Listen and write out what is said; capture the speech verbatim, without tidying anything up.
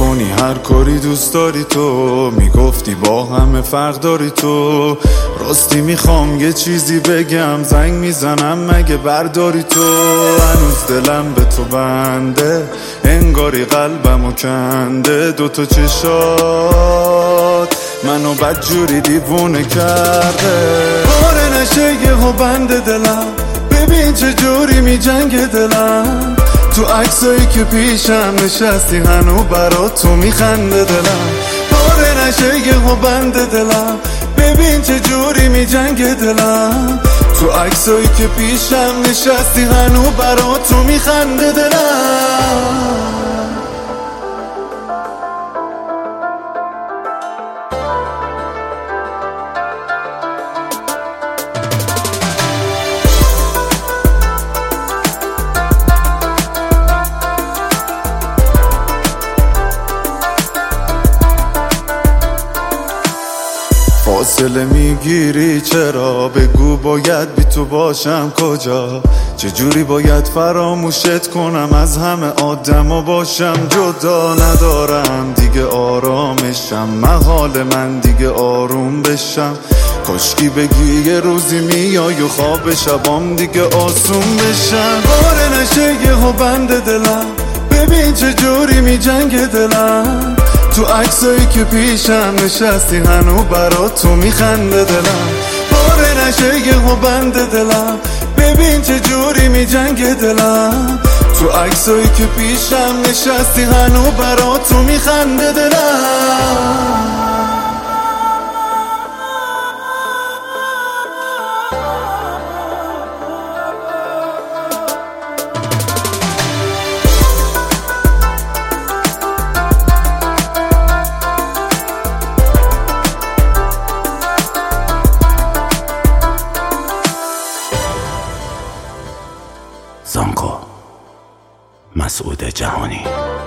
میکنی هر کاری دوست داری تو، میگفتی با همه فرق داری تو. راستی میخوام یه چیزی بگم، زنگ میزنم مگه برداری تو. هنوز دلم به تو بنده، انگاری قلبمو کنده. دوتا چشات منو بدجوری دیوونه کرده. باره نشه یهو بند دلم، ببین چه جوری می جنگ دلم. تو عکسایی که پیشم نشستی هنو برا تو میخنده دلم. باره نشه یهو بند دلم، ببین چه جوری می جنگ دلم. تو عکسایی که پیشم نشستی هنو برا تو میخنده دلم. فاصله میگیری چرا؟ بگو باید بی تو باشم کجا؟ چجوری باید فراموشت کنم؟ از همه آدم باشم جدا. ندارم دیگه آرامشم، محال من دیگه آروم بشم. کاشکی بگی یه روزی میای و خواب شبام دیگه آسون بشم. باره نشه یهو بند دلم، ببین چه جوری می جنگ دلم. تو عکسایی که پیشم نشستی هنو برا تو میخنده دلم. باره نشه یهو بند دلم، ببین چه جوری می جنگ دلم. تو عکسایی که پیشم نشستی هنو برا تو میخنده دلم. زانکو مسعود جهانی.